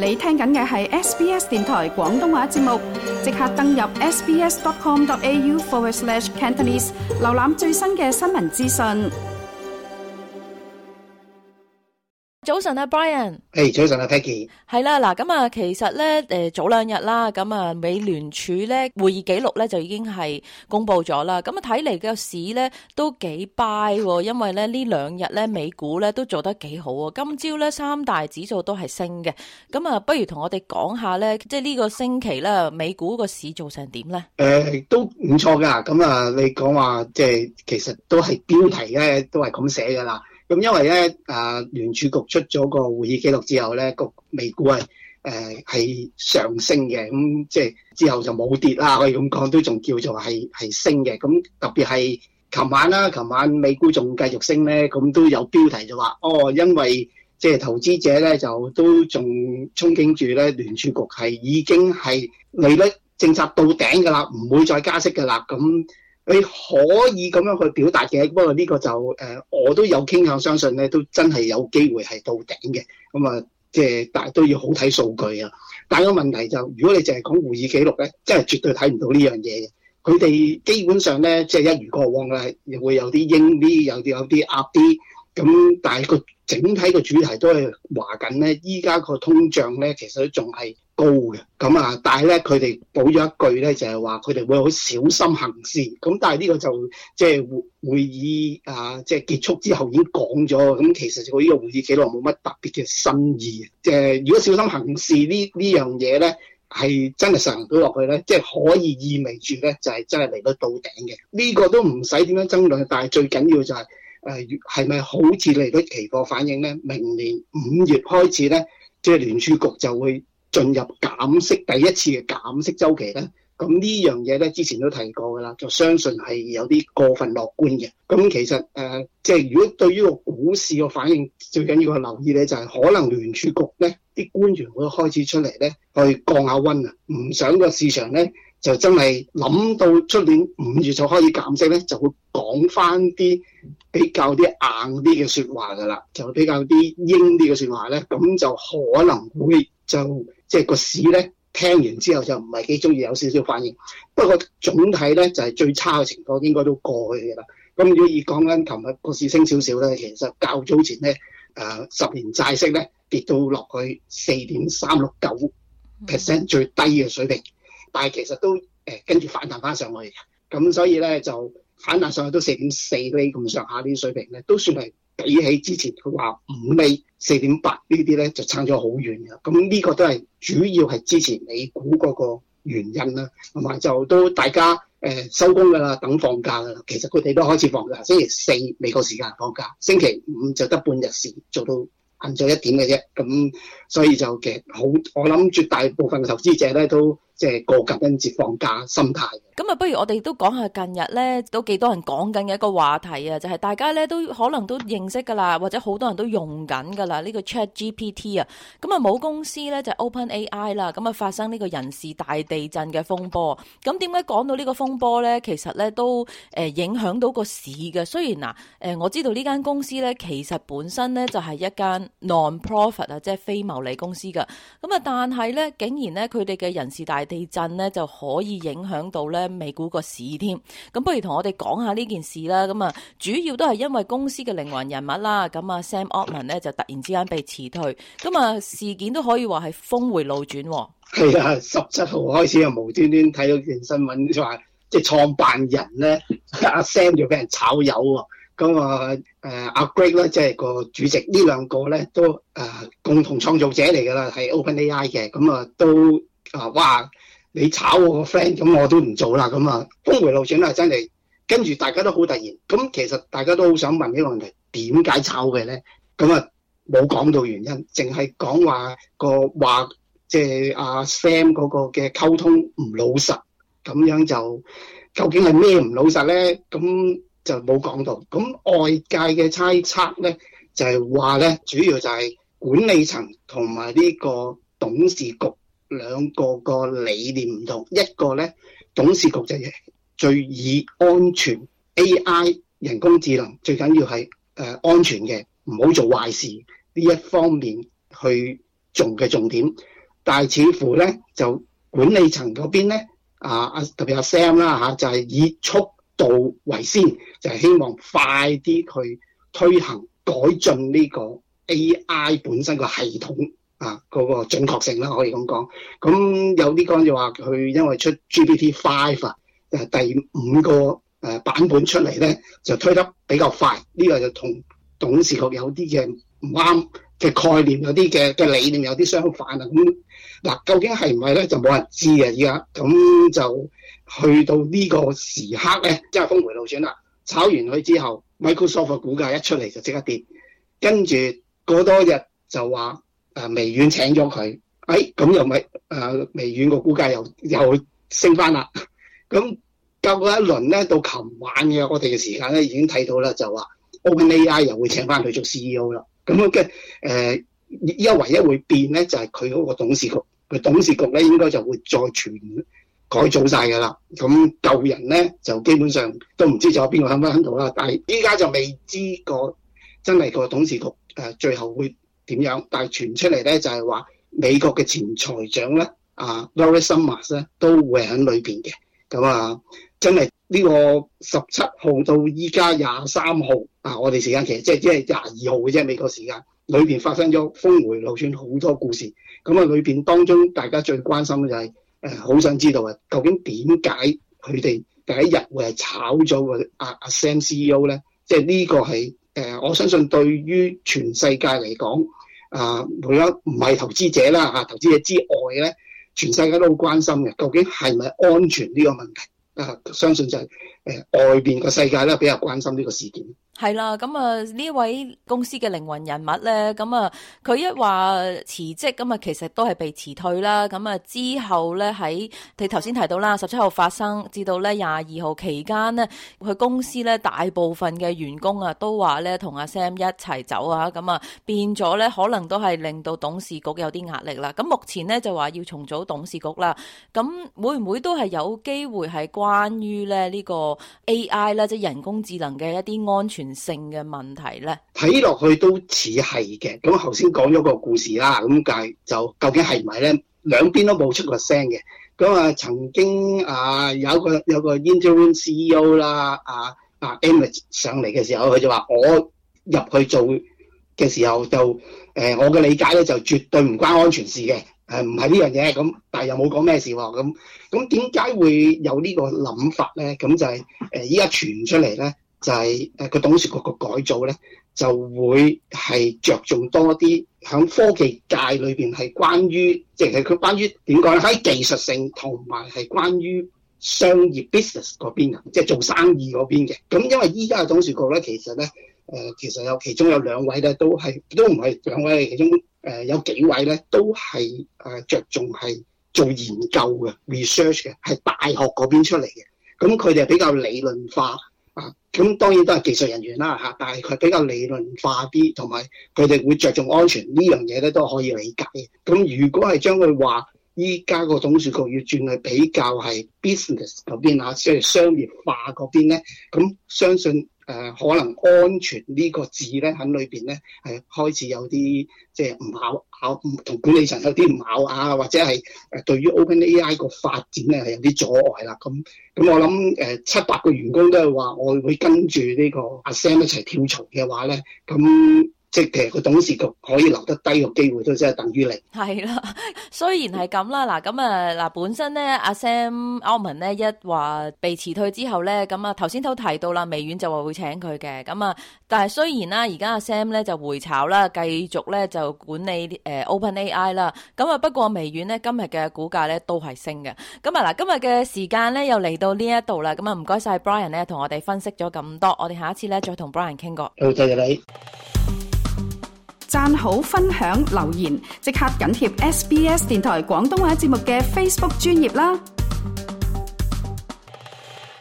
你聽緊嘅係 SBS 電台廣東話節目，即刻登入 sbs.com.au/Cantonese 瀏覽最新嘅新聞資訊。 早晨啊 Brian， 早晨啊 Peggy。 係啦，嗱咁啊，其實咧早兩日啦，咁啊美聯儲咧會議記錄咧就已經係公布咗啦。咁啊睇嚟個市咧都幾 buy，因為咧呢兩日咧美股咧都做得幾好啊。今朝咧三大指數都係升嘅。咁啊，不如同我哋講下咧，即係呢個星期咧美股個市做成點咧？ 都唔錯噶。咁啊，你講話即係其實都係標題咧都係咁寫噶啦。咁因為咧，聯儲局出咗個會議記錄之後咧，個美股係上升嘅，咁即係之後就冇跌啦，可以咁講，都仲叫做係升嘅。咁特別係琴晚啦，琴晚美股仲繼續升咧，咁都有標題就話，因為即係投資者咧就都仲憧憬住咧，聯儲局係已經係利率政策到頂噶啦，唔會再加息噶啦，咁。你可以咁樣去表達嘅，不過呢個就我都有傾向相信咧，都真係有機會係到頂嘅。咁啊，即係但係都要好睇數據啊。但係個問題就，如果你淨係講會議記錄咧，真係絕對睇唔到呢樣嘢嘅。佢哋基本上咧，即係一如過往咧，會有啲鷹啲，有啲鴨啲。咁但係個整體個主題都係話緊咧，依家個通脹咧其實都仲係高嘅。咁啊，但係咧佢哋補咗一句咧，就係話佢哋會好小心行事。咁但係呢個就即係會議即係結束之後已經講咗。咁其實佢呢個會議記錄冇乜特別嘅新意。如果小心行事呢樣嘢咧，係真係實行到落去咧，即係可以意味住咧就係真係嚟到頂嘅。呢個都唔使點樣爭論，但係最緊要就係係咪好似利率期貨反映咧？明年5月開始咧，即係聯儲局就會進入減息第一次嘅減息週期咧。咁呢樣嘢咧，之前都提過噶啦，就相信係有啲過分樂觀嘅。咁其實即係如果對於個股市個反應，最緊要去留意咧，就係可能聯儲局咧啲官員會開始出嚟咧，去降下溫啊，唔想個市場咧就真係諗到出年5月就開始減息咧，就會講翻啲比較啲硬啲嘅説話噶啦，就比較啲鷹啲嘅説話咧，咁就可能會就即係個市咧。聽完之後就唔係幾中意，有少少反應。不過總體咧就係最差嘅情況應該都過去嘅啦。咁如果以講緊琴日個市升少少咧，其實較早前咧10年債息咧跌到落去4.369% 最低嘅水平，但係其實都跟住反彈翻上去嘅。咁所以咧就反彈上去都4.4厘咁上下呢啲水平咧，都算係比起之前佢話5厘4.8呢啲咧就差咗好遠嘅。咁呢個都係主要係支持美股嗰個原因啦，同埋就都大家收工㗎啦，等放假㗎啦。其實佢哋都開始放假，星期四美國時間放假，星期五就得半日時做到晏晝1點嘅啫。咁所以就其實好，我諗絕大部分嘅投資者咧都即係過感恩節放假心態。 咁啊，不如我哋都講下近日咧都幾多人講緊嘅一個話題啊，就係大家咧都可能都認識噶啦，或者好多人都用緊噶啦呢個 ChatGPT 啊。咁啊，母公司咧就 OpenAI 啦，咁啊發生呢個人事大地震嘅風波。咁點解講到呢個風波咧？其實咧都影響到個市嘅。雖然我知道呢間公司咧其實本身咧就係一間 non-profit 啊，即係非牟利公司噶。咁啊，但係咧竟然咧佢哋嘅人事大地震咧就可以影響到咧美股個市添。咁不如同我哋講下呢件事啦。咁啊，主要都係因為公司嘅靈魂人物啦。咁啊 Sam Altman 咧就突然之間被辭退。咁啊，事件都可以話係峰回路轉。 係啊，17號開始又無端端睇到件新聞，就話即係創辦人咧阿 Sam 就俾人炒魷喎。咁啊阿 Greg 咧即係個主席，呢兩個咧都共同創造者嚟㗎啦，係 OpenAI 嘅。咁啊都哇！你炒我個 friend， 咁我都唔做啦。咁啊，峰回路轉啦，真係。跟住大家都好突然。咁其實大家都好想問呢個問題，點解炒嘅咧？咁啊，冇講到原因，淨係講話即係阿 Sam 嗰個嘅溝通唔老實，咁樣就究竟係咩唔老實咧？咁就冇講到。咁外界嘅猜測咧，就係話咧，主要就係管理層同埋呢個董事局。兩個個理念唔同，一個咧董事局就係最以安全 AI 人工智能最緊要係安全嘅，唔好做壞事呢一方面去重嘅重點，但係似乎咧就管理層嗰邊咧特別阿 Sam 啦就係以速度為先，就係希望快啲去推行改進呢個 AI 本身個系統嗰個準確性啦，可以咁講。咁有啲講就話佢因為出 GPT-5 第5個版本出嚟咧，就推得比較快。呢個就同董事局有啲嘅唔啱嘅概念，有啲嘅理念有啲相反啊。咁嗱，究竟係唔係咧，就冇人知嘅。而家咁就去到呢個時刻咧，即係峰迴路轉啦。炒完佢之後 ，Microsoft 嘅股價一出嚟就即刻跌，跟住過多日就話微軟請咗佢，咁又咪微軟個股價又升翻啦。咁夠過一輪咧，到琴晚嘅我哋嘅時間咧，已經睇到啦，就話 OpenAI 又會請翻佢做 CEO 啦。咁嘅依家唯一會變咧，就係佢嗰個董事局，佢董事局咧應該就會再全改組晒㗎啦。咁舊人咧就基本上都唔知仲有邊個喺度啦。但係依家就未知真係個董事局最後會點樣。但係傳出嚟咧就係話美國嘅前財長咧Larry Summers 咧都會喺裏邊嘅。咁真係呢個17號到依家23號我哋時間其實即係22號嘅啫，美國時間裏邊發生咗峰迴路轉好多故事。咁裏邊當中大家最關心嘅就係好想知道究竟點解佢哋第一日會係炒咗個阿 Sam CEO 咧？即係呢個係我相信對於全世界嚟講除咗唔係投資者啦投資者之外咧，全世界都好關心嘅，究竟係咪安全呢個問題？相信就係外邊個世界咧比較關心呢個事件。 係啦，咁呢位公司嘅靈魂人物咧，咁佢一話辭職，咁其實都係被辭退啦。咁之後咧喺你頭先提到啦，17號發生，至到咧22號期間呢，佢公司咧大部分嘅員工都話咧同阿 Sam 一齊走咁變咗咧可能都係令到董事局有啲壓力啦。咁目前咧就話要重組董事局啦。咁會唔會都係有機會係關於咧呢個 AI 啦，即係人工智能嘅一啲安全性嘅問題咧？ 睇落去都似係嘅。咁頭先講咗個故事啦，咁但係就究竟係唔係咧？兩邊都冇出過聲嘅。咁曾經有個 interim CEO 啦，Emmett 上嚟嘅時候，佢就話我入去做嘅時候就我嘅理解咧就絕對唔關安全事嘅，唔係呢樣嘢。咁但係又冇講咩事喎。咁點解會有呢個諗法咧？咁就係依家傳出嚟咧。就係個董事局個改組咧，就會係着重多啲喺科技界裏邊係關於，即係佢關於點講咧？喺技術性同埋係關於商業 business 嗰邊即係做生意嗰邊嘅。咁因為依家嘅董事局咧，其實咧其中有兩位咧都唔係兩位，其中有幾位咧都係着重係做研究嘅 research 嘅，係大學嗰邊出嚟嘅。咁佢哋係比較理論化。咁當然都係技術人員啦但係佢比較理論化啲，同埋佢哋會着重安全呢樣嘢咧都可以理解嘅。咁如果係將佢話依家個董事局要轉去比較係 business 嗰邊即係商業化嗰邊咧，咁相信可能安全呢個字咧喺裏邊咧係開始有啲即係唔同管理層有啲唔咬或者係對於 OpenAI 個發展咧係有啲阻礙啦。咁我諗7-8個員工都係話我會跟住呢個阿 Sam 一齊跳槽嘅話咧，咁即係其實個董事局可以留得低個機會都真係等於零。 係啦，雖然係咁啦，咁本身咧阿 Sam Altman 咧一話被辭退之後咧，咁頭先都提到啦，微軟就話會請佢嘅，咁但係雖然啦，而家阿 Sam 咧就回巢啦，繼續咧就管理OpenAI 啦，咁不過微軟咧今日嘅股價咧都係升嘅。咁今日嘅時間咧又嚟到呢一度啦，咁唔該晒 Brian 咧同我哋分析咗咁多，我哋下一次咧再同 Brian 傾過。 好，多謝你。 讚好、分享、留言，即刻緊貼SBS 電台廣東話節目嘅 Facebook 專頁啦！